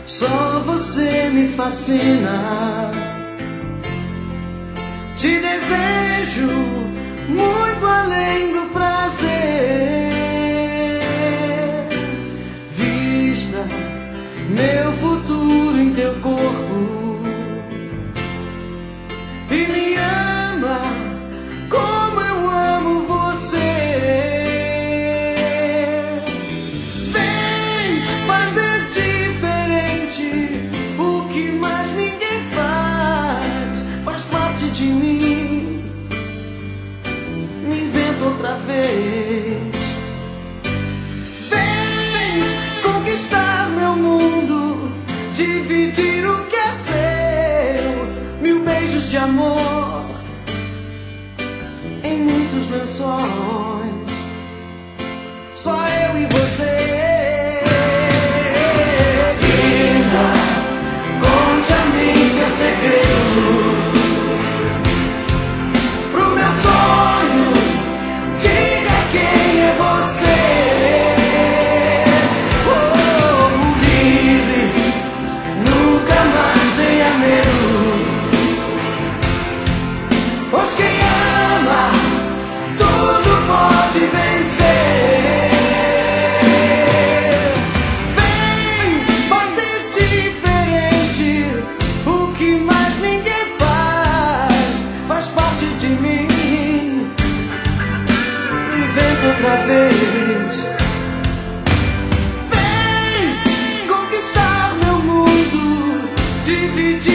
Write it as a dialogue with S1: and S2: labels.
S1: Só você me fascina. Te desejo muito além do prazer. Vista meu futuro em teu corpo e me ama como eu amo você. Vem fazer diferente o que mais ninguém faz. Faz parte de mim. Me inventa outra vez. Vem conquistar meu mundo, dividir o que é seu. 1000 beijos de amor em muitos lençóis. Só eu e você. Linda, conte a mim teu segredo. Pro meu sonho, diga quem é você. Oh, livre, nunca mais tenha medo. Pois quem ama, tudo pode vencer. Vem fazer diferente o que mais ninguém faz. Faz parte de mim. Inventa outra vez. Vem conquistar meu mundo, dividir